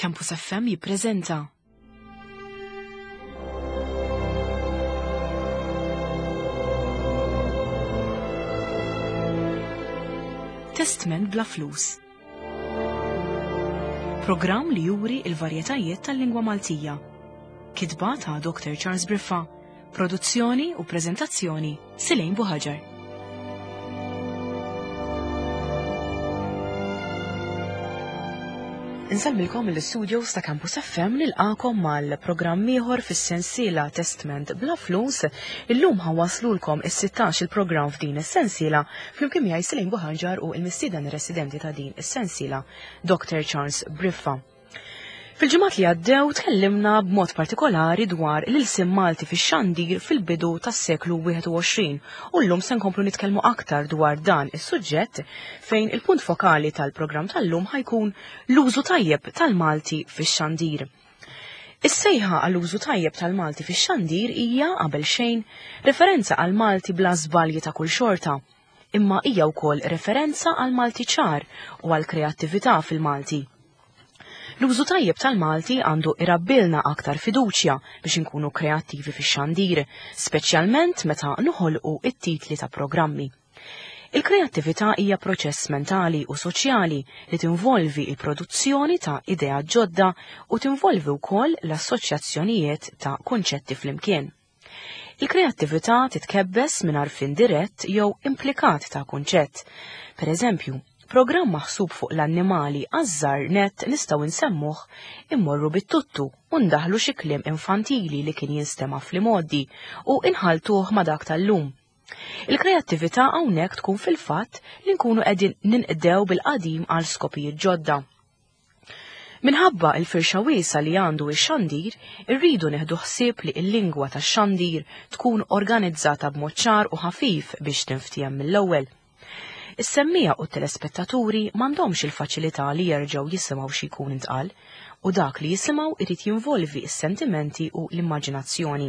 Campus FM jippreżenta Testament bla flus. Programm li juri il-varjetajiet tal-lingwa Maltija. Kitba ta' Dr. Charles Briffa. Produzzjoni u preżentazzjoni Silejn Buħaġar. Insalmilkom l-studios ta' Campus FM nilqakom mal-programm ieħor fis-sensiela Testament bla flus. Illum ħawaslulkom is-16 il-programm f'din is-sensiela flimkien miegħi Silejn Buħaġar u l-mistieden residenti ta' din is-sensiela Dr. Charles Briffa. Fil-ġimgħat li għaddew tkellimna b'mod partikolari dwar l-ilsiem Malti fix-xandir fil-bidu tas-seklu 21 u llum se nkomplu nitkellmu aktar dwar dan is-suġġett fejn il-punt fokali tal-programm tal-lum ħajkun l-użu tajjeb tal-Malti fix-xandir. Is-sejħa għall-użu tajjeb tal-Malti fix-xandir hija qabel xejn referenza għal Malti bla żbalji ta' kull xorta, imma hija wkoll referenza għal Malti ċar u għal kreattività fil-Malti. L-użu tajjeb tal-Malti għandu irabbilna aktar fiduċja biex inkunu kreattivi fix-xandir, speċjalment meta noħolqu it-titli ta' programmi. Il-kreattività hija proċess mentali u soċjali li tinvolvi il-produzzjoni ta' idea ġodda u tinvolvi wkoll l-assoċjazzjonijiet ta' kunċetti flimkien. Il-kreattività titkebbes minn għarfien dirett jew implikat ta' kunċett. Pereżempju, programm maħsub fuq l-annimali għażżar net nistgħu nsemmuh immorru bit-tuttu u ndaħlu xi kliem infantili li kien jinstema' fl-imoddi u inħaltuh ma' dak tal-lum. Il-kreattività hawnhekk tkun fil-fatt li nkunu qegħdin ninqdew bil-qadim għal skopijiet ġodda. Minħabba l-firxa wiesa li għandu x-xandir, irridu neħdu ħsieb li l-lingwa tax-xandir tkun organizzata b'mod ċar u ħafif biex tinftiem mill-ewwel. Is-semmija u t-telespettaturi m'għandhomx il-faċilità li jerġgħu jisimgħu xi jkun intqal u dak li jisimgħu irid jinvolvi s-sentimenti u l-immaġinazzjoni.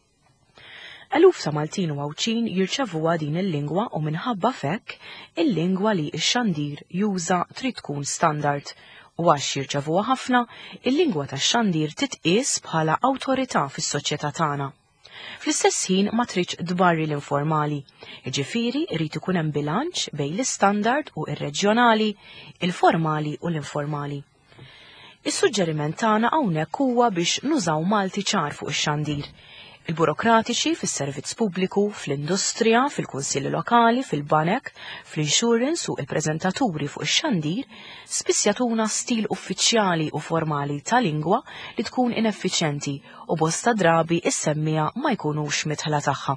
Eluf ta' Maltin u Għawċin jirċevuha din il-lingwa u minħabba fekk il-lingwa li x-xandir juża trid tkun standard u għax jirċevuha ħafna, il-lingwa tax-xandir titqies bħala awtorità fis-soċjetà tagħna. Fl-istess ħin ma tridx dbarri l-informali, jiġifieri jrid ikun hemm bilanċ bejn l-istandard u r-reġjonali, il-formali u l-informali. Is-suġġeriment tagħna hawnhekk huwa biex nużaw Malti ċar fuq ix-xandir. Il-burokratiċi fis-servizz pubbliku, fl-industrija, fil-kunsilli lokali, fil-banek, fl-insurance u il-preżentaturi fuq ix-xandir spiss jagħtuna stil uffiċjali u formali ta' lingwa li tkun ineffiċjenti u bosta drabi is-semmija ma jkunux mitħla tagħha.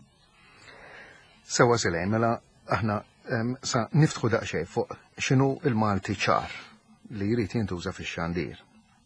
Sewwa Silejn, mela aħna sa niftħu daqsxejn fuq x'inhu l-Malti ċar li jrid jintuża fix-xandir.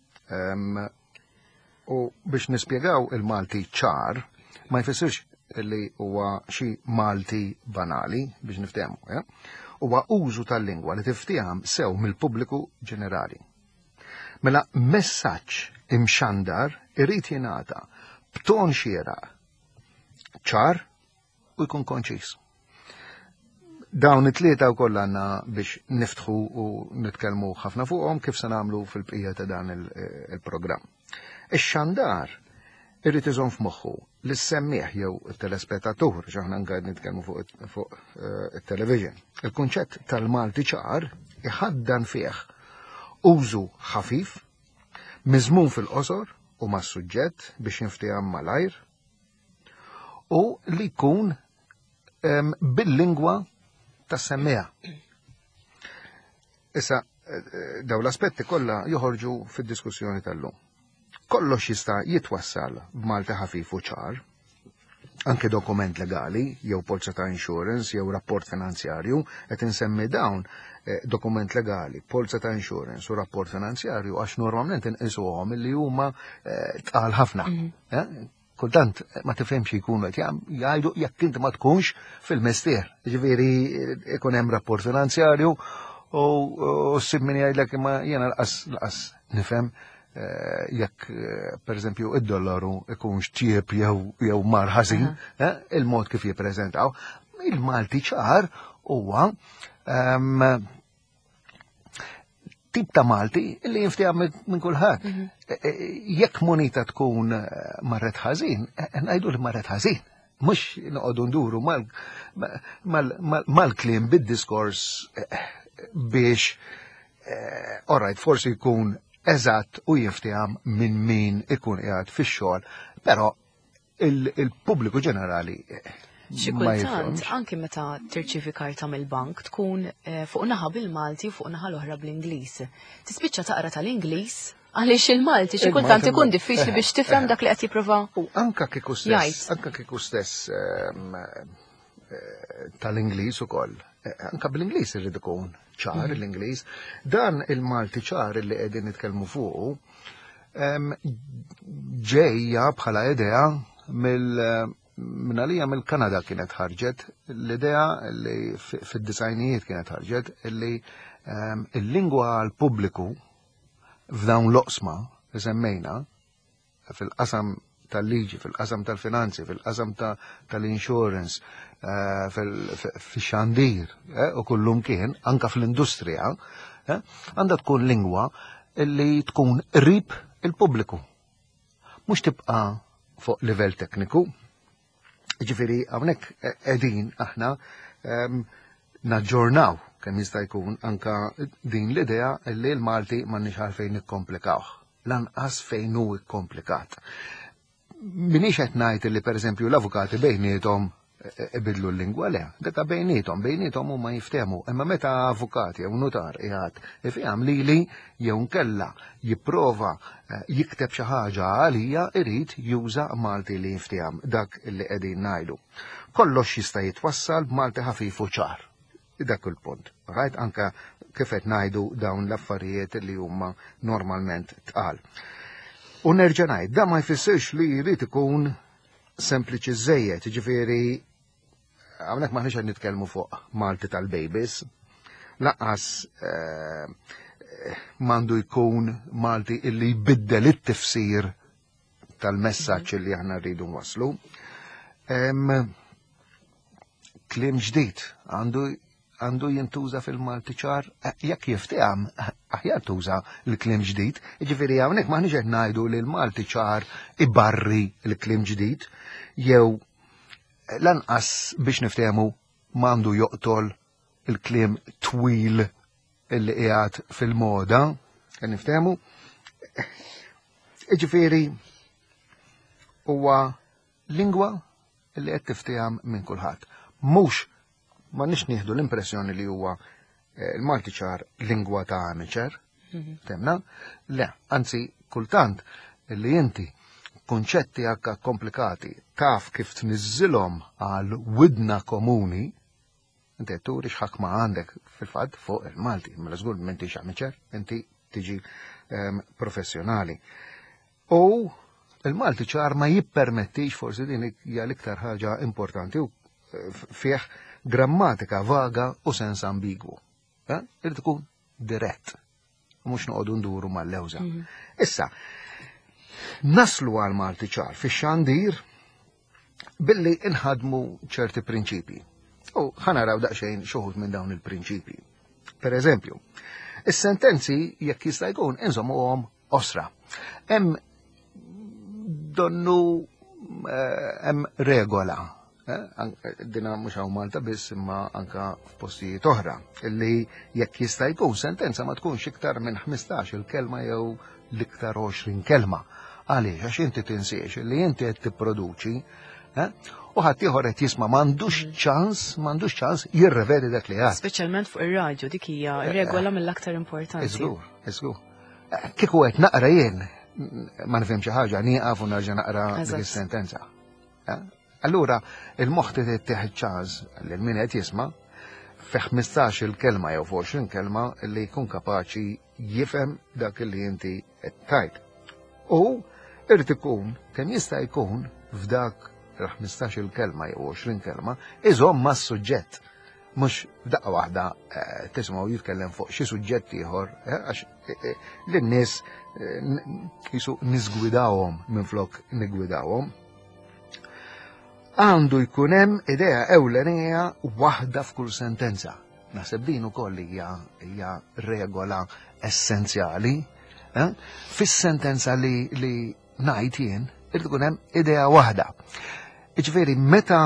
U biex nispjegaw il-Malti ċar ma jfissirx li huwa xi Malti banali biex niftehmu, huwa użu tal-lingwa li tifteham sew mill-pubbliku ġenerali. Mela messaġġ imxandar irid jingħata b'ton xieraq ċar u jkun konċis. Dawn it-tlieta wkoll għandna biex niftħu u nitkellmu ħafna fuqhom kif se nagħmlu fil-bqija ta' dan il-programm. Ix-xandar irrid iżomm f'moħħu li s-semmieħ jew it-telespettatur x'aħna nqgħid nitkellmu fuq it-television. Il-kunċett tal-Malti ċar iħaddan fih użu ħafif, miżmum fil-qosor u mas-suġġett biex jinfteham malajr u li jkun bil-lingwa tas-semmieħ. Issa dawn l-aspetti kollha joħorġu fid-diskussjoni tal-lum. Kollox jista' jitwassal b'Malti ħafif u ċar, anke dokument legali, jew polza ta' insurance, jew rapport finanzjarju, qed insemmi dawn dokument legali, polza ta' insurance u rapport finanzjarju għax normalment inqisuhom illi huma tqal ħafna. Kultant ma tifhemx jkunu qed jgħidu jekk inti ma tkunx fil-mistier. Ġifieri ikun hemm rapport finanzjarju u ssib min jgħidlek imma jiena laqas nifhem jekk pereżempju id-dollaru ikunx ċieb jew mar ħażin, il-mod kif jippreżentaw. Il-Malti ċar huwa tip ta' Malti li jinftiham minn kulħadd. Jekk Monita tkun marret ħażin, ngħidu li marret ħażin. Mhux noqogħdu nduru mal-kliem bid-diskors biex orajt forsi jkun eżatt u jiftiham minn min ikun qiegħed fix-xogħol, però il-pubbliku ġenerali Xi kultant anke meta tirċievi karta mill-bank tkun fuq naħa bil-Malti u fuq naħa l-oħra bl-Ingliż. Tispiċċa taqra tal-Ingliż għaliex il-Malti xi kultant ikun diffiċli biex tifhem dak li qed jipprova. U anke kieku stess tal-Ingliż ukoll. Anke bl-Ingliż irid ikun ċar l-Ingliż. Dan il-Malti ċar li qegħdin nitkellmu fuqu ġejja bħala idea mill-għalija mill-Kanada kienet ħarġet l-idea li fid-disajnijiet kienet ħarġet li il-lingwa għal-pubbliku f'dawn l-oqsma li semmejna fil-qasam tal-liġi, fil-qasam tal-finanzi, fil-qasam tal-insurance, fil-xandir u kullum kien, anka fl-industrija, għandha tkun lingwa li tkun qrib il-pubbliku. Mhux tibqa' fuq livell tekniku. Ġifieri hawnhekk qegħdin aħna naġġornaw kemm jista' jkun anka din l-idea li l-Malti m'għandniex għalfejn nikkomplikawh. Lanqas fejn hu komplikat. Minix qed ngħid li pereżempju l-avukati bejniethom ibidlu l-lingwa le, deka bejniethom huma jiftehmu, imma meta avukati jew notar qiegħed ifhem lili jew nkella jipprova jikteb xi ħaġa għalija irid juża Malti li jiftihem dak li qegħdin ngħidu. Kollox jista' jitwassal b'Malti ħafif u ċar. Dak il-punt. Rajt anke kif qed ngħidu dawn l-affarijiet li huma normalment tqal. U nerġa' ngħid, da ma jfissirx li jrid ikun sempliċi żejjed, ġifieri hawnhekk maħniex qed nitkellmu fuq Malti tal-babies, laqqas m'għandu jkun Malti illi jbiddel it-tifsir tal-messaġġ li aħna rridu nwasslu. Kliem ġdid għandu jintuża fil-Malti ċar, jekk jifteham aħjar tuża l-kliem ġdid, jiġifieri hawnhekk maħniex qed ngħidu li l-Malti ċar ibarri l-kliem ġdid, jew lanqas biex niftehmu m'għandu joqtol il-kliem twil illi qiegħed fil-moda, qed niftehmu. Jiġifieri huwa lingwa illi qed tifteham minn kulħadd. Mhux m'għandniex nieħdu l-impressjoni li huwa il-Malti ċar lingwa ta' amateur, temna? Le, anzi kultant li inti konċetti anke komplikati taf kif tniżżilhom għal widna komuni, inti turi x'ħakma għandek fil-fatt fuq il-Malti, mela żgur m'intix amateur, inti tiġi professjonali. U il-Malti ċar ma jippermettix, forsi din hija l-iktar ħaġa importanti u fih grammatika vaga u sens ambigwu. Irid ikun dirett, mhux noqogħdu nduru mal-lewża. Issa, naslu għal Malti ċar fix-xandir billi inħadmu ċerti prinċipji. U ħanaraw daqsxejn xoħud minn dawn il-prinċipji. Per eżempju, is-sentenzi jekk jista' jkun inżommuhom osra. Hemm donnu hemm regola. Dina mhux hawn Malta biss imma anka f'postijiet oħra illi jekk jista' jkun sentenza ma tkunx iktar minn 15 kelma jew l-iktar 20 kelma. Għaliex għax inti tinsiex li inti qed tipproduċi u ħadd ieħor qed jisma' m'għandux ċans jirrevedi dak li għad. Speċjalment fuq ir-radju dik hija regola mill-aktar importanti. Iżgur. Kieku qed naqra jien ma nifhem xi ħaġa nieqaf u nerġa' naqra dik is-sentenza. Allura il-moħħ tieħed ċans lil min qed jisma' fi 15 kelma jew 20 kelma li jkun kapaċi jifhem dak li inti qed tgħid. U irid ikun kemm jista' jkun f'dak 15 kelma jew 20 kelma iżomm mas-suġġett. Mhux f'daqqa waħda tismgħu jitkellem fuq xi suġġett ieħor għax lin-nies qisu niżgwidawhom minflok nigwidawhom. Għandu jkun hemm idea ewlenija waħda f'kull sentenza. Naħseb din ukoll hija regola essenzjali. Fis-sentenza li ngħid jien irid ikun hemm idea waħda. Jiġifieri meta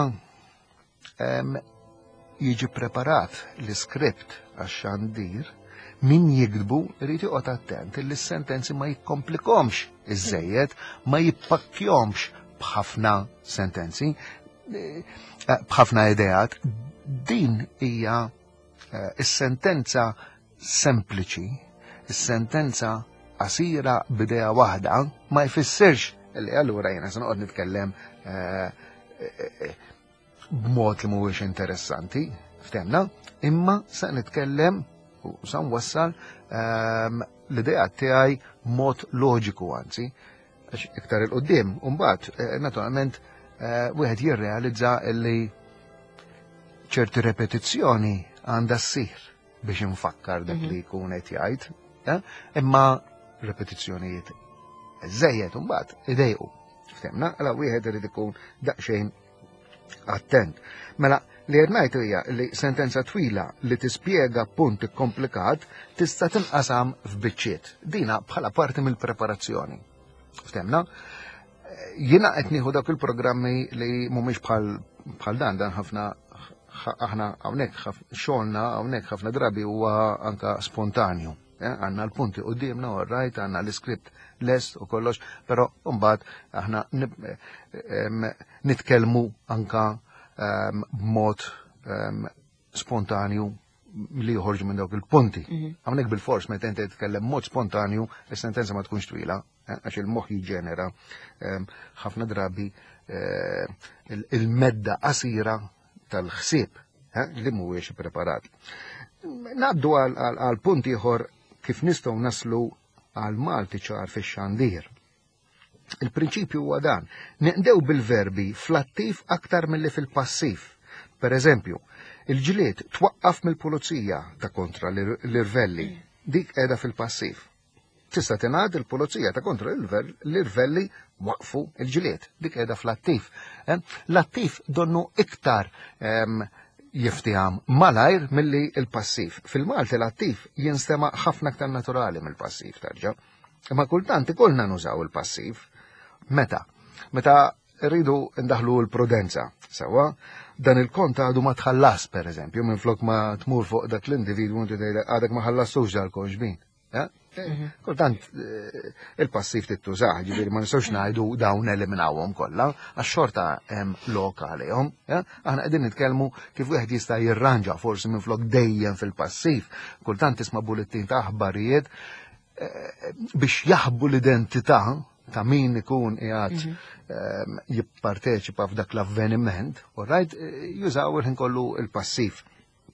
jiġi preparat l-iskript għax-xandir, min jikdbu irid joqgħod attent li s-sentenzi ma jikkomplikomx iżejjed, ma jippakkjomx b'ħafna sentenzi, b'ħafna ideat. Din hija is-sentenza sempliċi, is-sentenza qasira b'idea waħda ma jfissirx li allura jiena se noqgħod nitkellem b'mod li mhuwiex interessanti, ftemna, imma se nitkellem u se nwassal l-idea tiegħi mod loġiku anzi, għax iktar il-qudiem, u mbagħad naturalment wieħed jirrealizza li ċerti repetizzjoni għandha ssir biex infakkar dak li jkun qed jgħid, imma repetizzjonijiet żejjed u mbagħad idejqu. Ftemna, għala wieħed irid ikun daqsxejn attent. Mela li qed ngħid hija li sentenza twila li tispjega punt komplikat tista' tinqasam f'biċċiet. Dina bħala parti mill-preparazzjoni. Ftemna? Jiena qed nieħu dak il-programmi li mhumiex bħal dan ħafna aħna hawnhekk xogħolna hawnhekk ħafna drabi huwa anke spontanju. Għandna l-punti qudiemna u rajt għandna l-iskript lest u kollox, però mbagħad aħna nitkellmu anke b'mod spontanju li joħorġu minn dawk il-punti. Hawnhekk bil-fors meta inti titkellem mod spontanju, is-sentenza ma tkunx twila, għax il-moħħ jiġġenera ħafna drabi il-medda qasira tal-ħsieb li mhuwiex preparat. Nabdu għal punt ieħor kif nistgħu naslu għal Malti ċar fix-xandir. Il-prinċipju huwa dan, neqdew bil-verbi fl-attiv aktar milli fil-passiv. Per eżempju, il-ġilied twaqqaf mill-pulizija ta' kontra l-irvelli, dik qiegħda fil-passiv. Tista' tingħad il-pulizija ta' kontra l-irvelli waqfu il-ġilied, dik qiegħda fl-attiv. L-attiv donnu iktar jiftiham malajr milli il-passiv. Fil-Malti l-attiv jinstema ħafna aktar naturali mill-passiv tarġa'. Imma kultant ikollna nużaw il-passiv. Meta rridu ndaħlu l-prudenza. Sewa, dan il-kont għadu ma tħallas, per eżempju, minn flok ma tmur fuq dak l-individwu għadek ma ħallastux dal-konġbin. Kultant il-passiv tittużaħ, ġifieri ma nistgħux ngħidu dawn eliminawhom kollha, għax-xorta hemm lok għalihom. Aħna qegħdin nitkellmu kif wieħed jista' jirranġa forsi minflok dejjem fil-passiv. Kultant tisma' bulettin ta' aħbarijiet biex jaħbu l-identità ta' min ikun qiegħed jipparteċipa f'dak l-avveniment, u rajt jużaw il-ħin kollu il-passiv.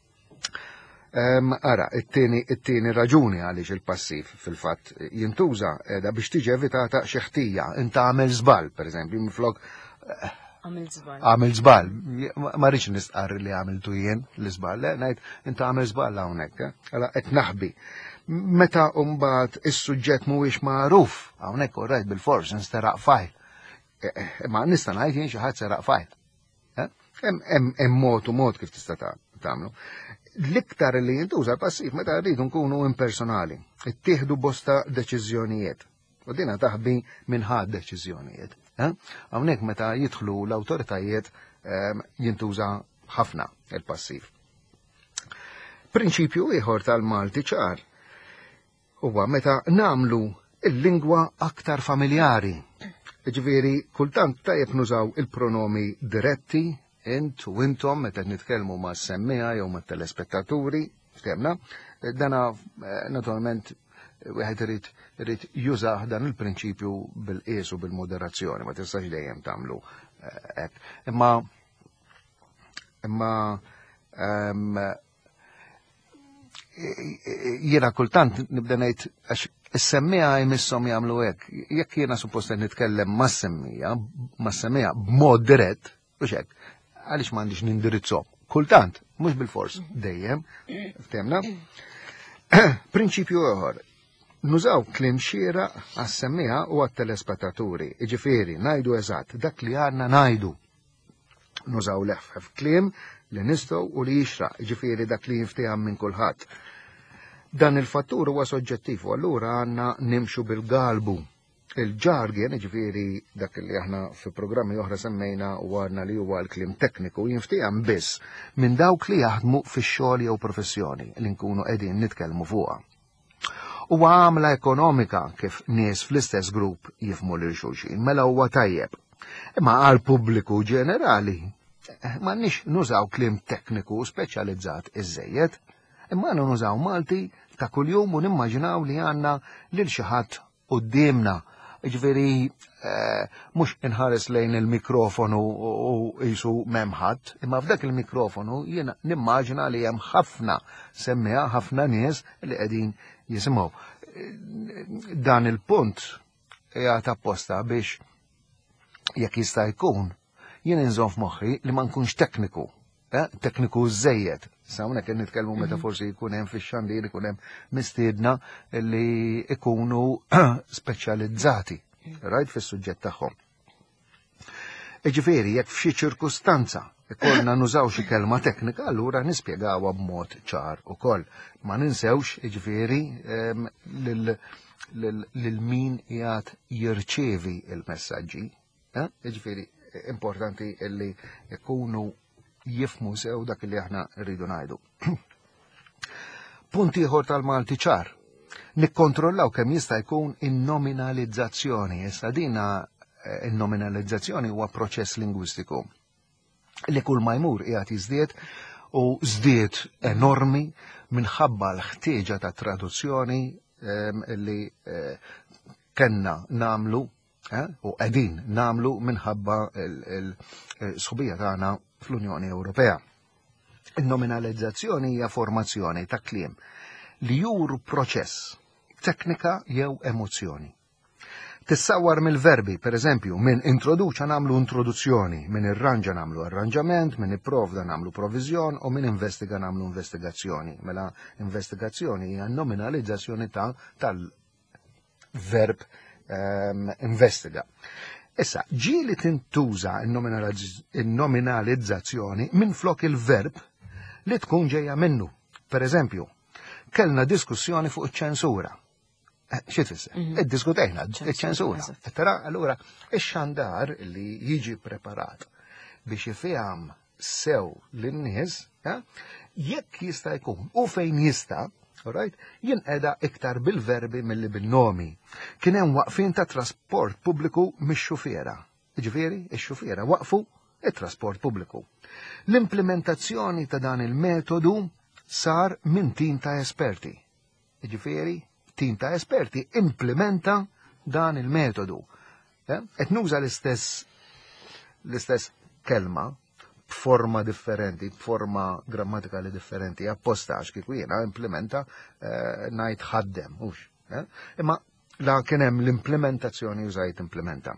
Ara, it-tieni raġuni għaliex il-passiv fil-fatt jintuża qiegħda biex tiġi evitata xi ħtija. Inta għamel żball, pereżempju, minflok għamel żball. Ma rridx nistqar li għamiltu jien l-iżball, ngħid inta għamel żball hawnhekk. Għala qed naħbi. Meta mbagħad is-suġġett mhuwiex magħruf, hawnhekk orajt bil-fors nsteraq fajl. Ma nista' ngħid jien xi ħadd seraq fajl. Hemm mod kif tista' tagħmlu. L-iktar li jintuża l-passiv meta rridu nkunu impersonali, ittieħdu bosta deċiżjonijiet. U dina taħbi minn ħadd deċiżjonijiet. Hawnhekk meta jidħlu l-awtoritajiet jintuża ħafna il-passiv. Prinċipju ieħor tal-Malti ċar huwa meta nagħmlu il-lingwa aktar familjari. Ġifieri kultant tajjeb nużaw il-pronomi diretti, int u intom meta nitkellmu ma' semmija jew ma' telespettaturi, ftemna, dana naturalment wieħed irid jużah dan il-prinċipju bil-qies u bil-moderazzjoni, ma tistax dejjem tagħmlu hekk. Imma jiena kultant nibda ngħid għax is-semmija jmisshom jagħmlu hekk. Jekk jiena suppost qed nitkellem mas-semmija b'mod dirett, mhux hekk. Għaliex m'għandix nindirizzhom. Kultant, mhux bil-fors, dejjem, ftemna. Prinċipju ieħor, nużaw kliem xieraq għas-semmija u għat-telespettaturi. Jiġifieri ngħidu eżatt dak li għandna ngħidu. Nużaw leħfef kliem li nistgħu u li jixraq, jiġifieri dak li jinfteham minn kulħadd. Dan il-fattur huwa soġġettiv u allura għandna nimxu bil-galbu. Il-ġargien, ġifieri dak li aħna fi programmi oħra semmejna u għadna li huwa l-klim tekniku jinftiehem biss minn dawk li jaħdmu fix-xogħol jew professjoni li nkunu qegħdin nitkellmu fuqha. Huwa għamla ekonomika kif nies fl-istess grupp jifmu lil xulxin, mela huwa tajjeb. Imma għal pubbliku ġenerali m'għandniex nużaw klim tekniku speċjalizzat iżejjed, imma nużaw Malti ta' kuljum u nimmaġinaw li għandna lil xi ħadd qudiemna. Ġifieri mhux inħares lejn il-mikrofonu u qisu m'hemm ħadd, imma f'dak il-mikrofonu jiena nimmaġina li hemm ħafna semmiha ħafna nies li qegħdin jisimgħu. Dan il-punt qiegħed apposta biex jekk jista' jkun jien inżomm f'moħħi li ma nkunx tekniku, tekniku żejjed. Sawna kien nitkellmu meta forsi jkun hemm fix-xandir ikun hemm mistiedna li ikunu speċjalizzati rajt fis-suġġett tagħhom. Ġifieri jekk f'xi ċirkustanza ikollna nużaw xi kelma teknika, allura nispjegawha b'mod ċar ukoll. Ma ninsewx ġifieri lil min qiegħed jirċievi il-messaġġi. Ġifieri importanti illi jkunu jifmu sew dak li aħna rridu ngħidu. Punt ieħor tal-Malti ċar. Nikkontrollaw kemm jista' jkun in-nominalizzazzjoni. Issa dina in-nominalizzazzjoni huwa proċess lingwistiku li kull ma jmur qiegħed jiżdied u żdied enormi minħabba l-ħtieġa ta' traduzzjoni li kenna namlu u qegħdin namlu minħabba l-sħubija tagħna fl-Unjoni Ewropea. In-nominalizzazzjoni hija formazzjoni ta' kliem li juru proċess, teknika jew emozzjoni. Tissawwar mill-verbi, per eżempju, minn introduċa namlu introduzzjoni, minn irranġa namlu arranġament, minn ipprovda namlu provizjon u minn investiga namlu investigazzjoni. Mela investigazzjoni hija nominalizzazzjoni tal-verb investiga. Issa, ġieli tintuża il-nominalizzazzjoni minn flok il-verb li tkun ġejja minnu. Per eżempju, kellna diskussjoni fuq iċ-ċensura. Xi tfisser? Iddiskutejna iċ-ċensura. Tara, allura ix-xandar li jiġi preparat biex ifeham sew lin-nies, jekk jista' jkun u fejn jista', jinqeda iktar bil-verbi milli bil-nomi. Kien hemm waqfin ta' trasport pubbliku mix-xufiera. Ġifieri, ix-xufiera waqfu it-trasport pubbliku. L-implementazzjoni ta' dan il-metodu sar minn tim ta' esperti. Ġifieri, tim ta' esperti implementa dan il-metodu. Qed nuża l-istess kelma b'forma differenti, b'forma grammatikali differenti, apposta għax kieku jiena implementa ngħid ħaddem, mhux. Imma la kien hemm l-implementazzjoni użajt implementa.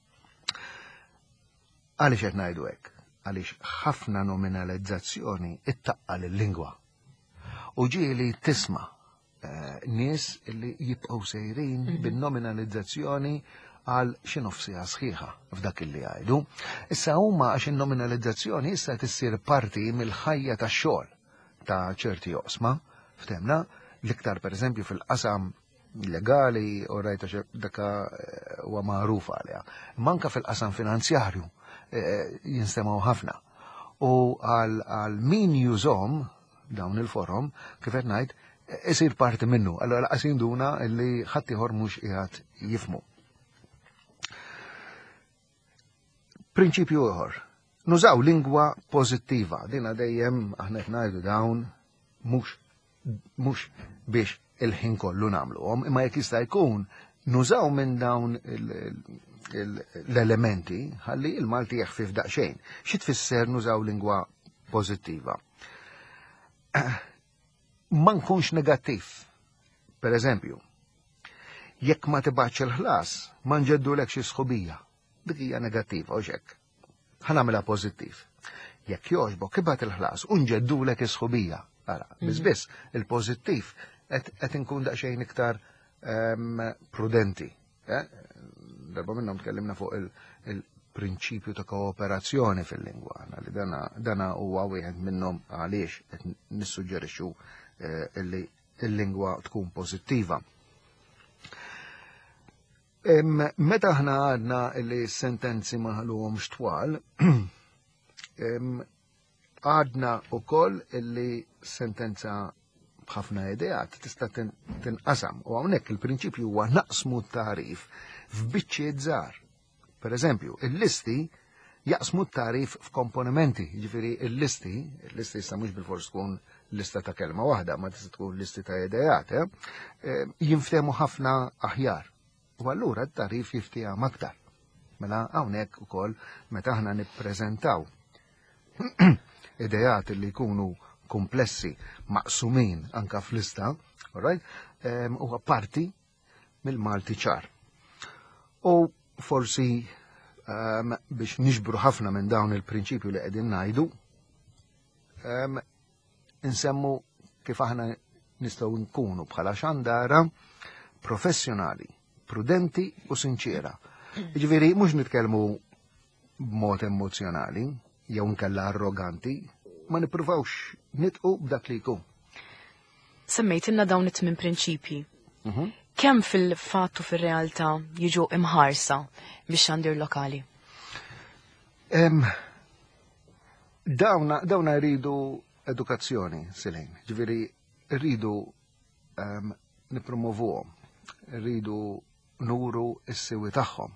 Għaliex qed ngħidu hekk? Għaliex ħafna nominalizzazzjoni ittaqqal il-lingwa. U ġieli tisma' nies li jibqgħu sejrin bin-nominalizzazzjoni għal xi nofsija sħiħa f'dak illi jgħidu. Issa huma għax in-nominalizzazzjoni issa tissir parti mill-ħajja tax-xogħol ta' ċerti oqsma, ftemna, l-iktar pereżempju fil-qasam legali u rajta daka huwa magħruf għaliha. Manka fil-qasam finanzjarju jinstemaw ħafna. U għal min jużhom dawn il-forum kif qed ngħid isir parti minnu. Allora laqas jinduna li ħadd ieħor mhux qiegħed jifhmu. Prinċipju ieħor. Nużaw lingwa pożittiva. Dina dejjem aħna qed ngħidu dawn mhux biex il-ħin kollu nagħmluhom, imma jekk jista' jkun nużaw minn dawn l-elementi ħalli il-Malti jeħfif daqsxejn. Xi tfisser nużaw lingwa pożittiva? Ma nkunx negattiv. Per eżempju, jekk ma tibgħatx il-ħlas, ma nġeddulek xi sħubija. Dik hija negattiva u xekk. Ħanamilha pożittiv. Jekk jogħġbok ibgħat il-ħlas u nġeddulek is-sħubija. Ara, biss il-pożittiv qed inkun daqsxejn iktar prudenti. Darba minnhom tkellimna fuq il-prinċipju ta' kooperazzjoni fil-lingwa, li dana huwa wieħed minnhom għaliex qed nissuġġerixxu illi il-lingwa tkun pożittiva. Meta aħna għadna li sentenzi ma ħalluhomx twal, għadna wkoll li sentenza b'ħafna ideat tista' tinqasam u hawnhekk il-prinċipju huwa naqsmu t-tarif f'biċċiet żgħar. Pereżempju, il-listi jaqsmu t-tarif f'komponimenti, jiġifieri il-listi issa mhux bil-fors tkun lista ta' kelma waħda, ma tista' tkun listi ta' ideat, jinftehmu ħafna aħjar. U allura t-tarif jifteham aktar. Mela hawnhekk ukoll meta aħna nippreżentaw ideat li jkunu komplessi maqsumin anka fl-lista, huwa parti mill-Malti ċar. U forsi biex nixbru ħafna minn dawn il-prinċipju li qegħdin ngħidu, insemmu kif aħna nistgħu nkunu bħala xandara professjonali, prudenti u sinċera. Jiġifieri mhux nitkellmu b'mod emozjonali jew nkella arroganti, ma nippruvawx nitqu b'dak li jkun. Semmejtilna dawn it-tmien prinċipji. Kemm fil-fatt u fir-realtà jiġu imħarsa biex xandir lokali? Dawna jridu edukazzjoni, Silejn. Ġifieri rridu nippromovuhom, rridu nuru s-sewi tagħhom.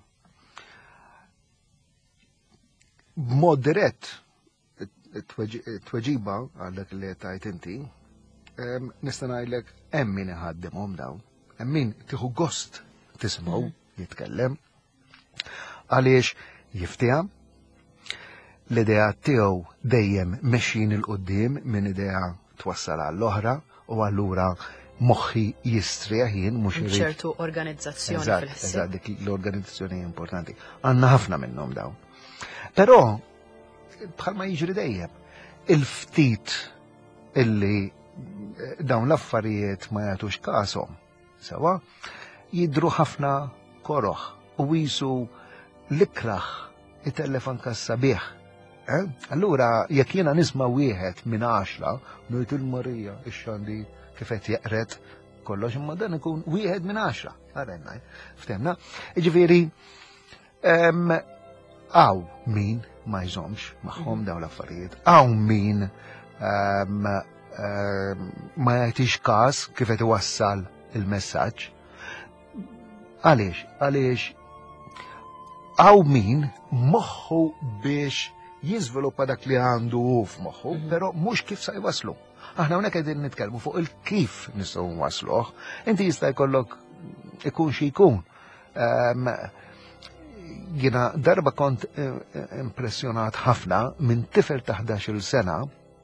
B'mod dirett it-tweġiba għalek li tajt inti, nista' ngħidlek hemm min iħaddimhom dawn, hemm min tieħu gost tismgħu jitkellem għaliex jifteham l-idea tiegħu dejjem mexjin il qudiem minn idea twassal għall-oħra u allura moħħi jistrieħ jien mhux irid. ċertu organizzazzjoni fil-ħsieb. Eżatt, dik l-organizzazzjoni importanti. Għandna ħafna minnhom dawn. Però bħalma jiġri dejjem, il-ftit illi dawn l-affarijiet ma jagħtux kasom, sewa, jidru ħafna koroħ u jisu l-ikraħ itellef anke s-sabiħ. Allura jekk jiena nisma' wieħed minn 10 ngħid il-Marija ix-xandi kif qed jeqret kollox imma dan ikun wieħed minn 10. Għarenna, ftemna. Jiġifieri għaw min ma jżomx magħhom dawn l-affarijiet, għaw min ma jagħtix każ kif qed iwassal il-messaġġ. Għaliex għaw min moħħu biex jiżviluppa dak li għandu f'moħħu, però mhux kif sa jwaslu. Aħna hawnhekk qegħdin nitkellmu fuq il-kif nistgħu nwasluh. Inti jista' jkollok ikun xi jkun. Jiena darba kont impressjonat ħafna minn tifel ta' 11-il sena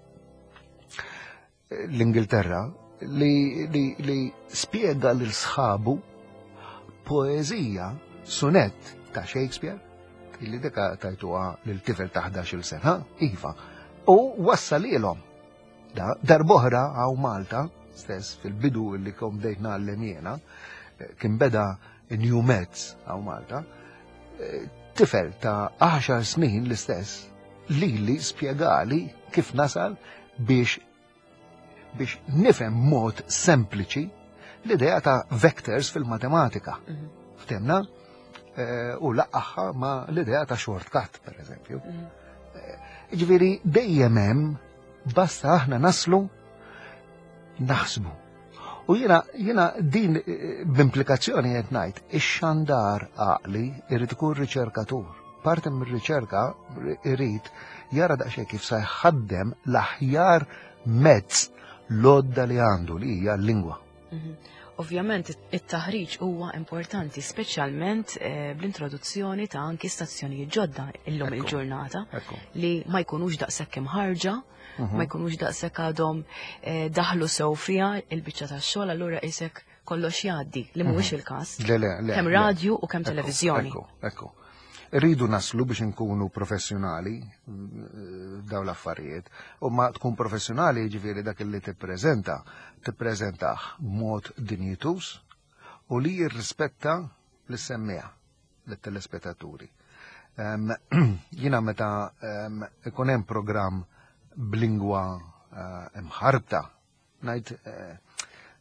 l-Ingilterra li spjega lil sħabu poeżija sunett ta' Shakespeare illi deka tajtuha lil tifel ta' 11-il sena, iva, u wassal ilhom. Darboħra għaw Malta, stess fil-bidu li kom bdejt nagħllem jiena, kien beda New Meds għaw Malta, tifel ta' 10 snin l-istess li spjegali kif nasal biex nifhem mod sempliċi l-idea ta' vectors fil-matematika. Ftemna? U laqqaħħa ma l-idea ta' shortcut, per eżempju. Ġifieri dejjem hemm basta aħna naslu naħsbu. U jiena din b'implikazzjoni qed ngħid, ix-xandar għaqli irid ikun riċerkatur. Parti mir-riċerka irid jara daqsxejn kif se jħaddem l-aħjar mezz l-odda li għandu li hija l-lingwa. Ovvjament it-taħriġ huwa importanti, speċjalment bl-introduzzjoni ta' anki stazzjonijiet ġodda illum il-ġurnata li ma jkunux daqshekk imħarġa, ma jkunux daqshekk għadhom daħlu sew fiha il-biċċa tax-xogħol allura qisek kollox jgħaddi li mhuwiex il-każ. Kemm radju u kemm televiżjoni. Ekku. Rridu naslu biex nkunu professjonali daw l-affarijiet. U ma tkun professjonali ġifieri dak li tippreżentaħ b'mod dinjitus u li jirrispetta l-semmija, l-telespettaturi. Jiena meta ikun hemm programm b'lingwa mħarbta, ngħid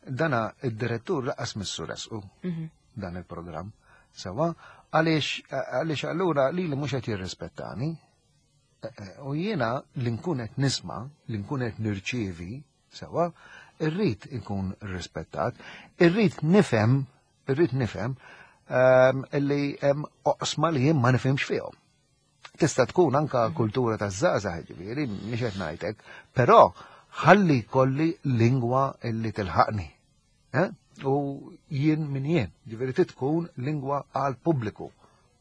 dana id-direttur laqas missu resqu dan il-programm. Sewa, għaliex allura li mhux qed jirrispettani. U jiena li nkun qed nisma', li nkun qed nirċievi, sewa, irrid ikun rispettat, irrid nifhem illi hemm oqsma li jien ma nifhimx fihom. Tista' tkun anka kultura taż-żgħażagħ ġifieri, mhix qed ngħidlek, però ħalli kolli lingwa illi tilħaqni. U jien min jien, ġifieri tkun lingwa għal pubbliku.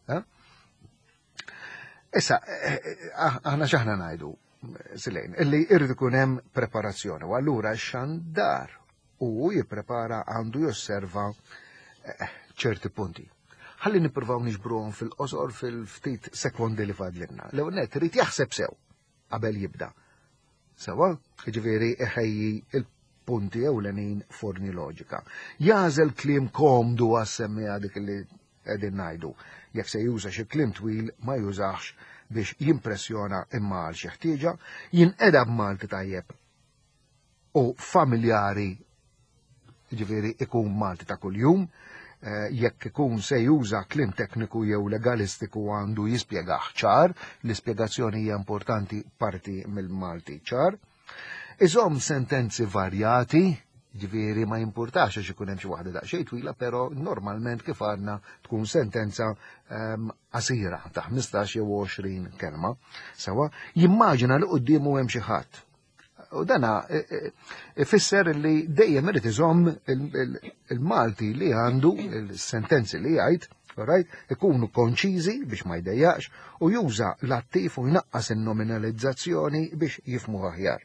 Issa, aħna x'aħna ngħidu, Silejn, illi irrid ikun hemm preparazzjoni, u allura x-xandar u jipprepara għandu josserva ċerti punti. Ħalli nippruvaw niġbruhom fil-qosor fil-ftit sekondi li fadlilna. L-ewwel nett irid jaħseb sew qabel jibda. Sewa, ġifieri iħejji il-punti ewlenin forni loġika. Jażel kliem komdu għas-semmija dik li qegħdin ngħidu. Jekk se juża xi kliem twil ma jużax biex jimpressjona imma għal xi ħtieġa, jinqeda b'Malti tajjeb u familjari, ġifieri ikun Malti ta' kuljum, jekk ikun se juża kliem tekniku jew legalistiku għandu jispjegah ċar, l-ispjegazzjoni hija importanti parti mill-Malti ċar. Iżomm sentenzi varjati, ġifieri ma jimpurtax għax ikun hemm xi waħda daqsxejn twila, però normalment kif għadna tkun sentenza qasira ta' 15 jew 20 kelma. Sewa, jimmaġina li qudiemu hemm xi ħadd. U dana ifisser li dejjem irid iżomm il-Malti li għandu, il-sentenzi li jgħid, ikunu konċiżi biex ma jdejjaqx u juża l-attiv u jnaqqas in-nominalizzazzjoni biex jifhmu aħjar.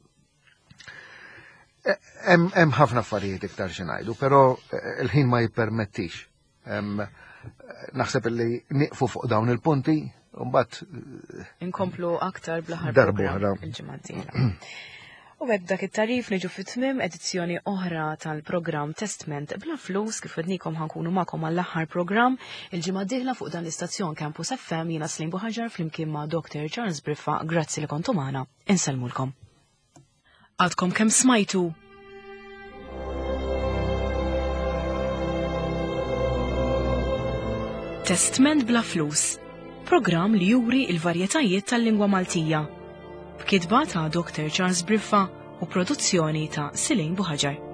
Hemm ħafna affarijiet iktar xi ngħidu, però il-ħin ma jippermettix. Naħseb li nieqfu fuq dawn il-punti u mbagħad inkomplu aktar bl-aħħar darba oħra il-ġimgħa d-dieħla. U b'dak it-tarif niġu fit-tmiem edizzjoni oħra tal-programm Testament bla flus kif wednikom ħankunu magħkom għall-aħħar programm il-ġimgħa d-dieħla fuq dan l-istazzjon Campus FM jiena Slim Buħaġar flimkien ma' Dr. Charles Briffa, grazzi li kontu magħna, insellmulkom. Għadkom kemm smajtu Testament bla flus, programm li juri il-varjetajiet tal-lingwa Maltija. B'kitba ta' Dr. Charles Briffa u produzzjoni ta' Slim Buħaġar.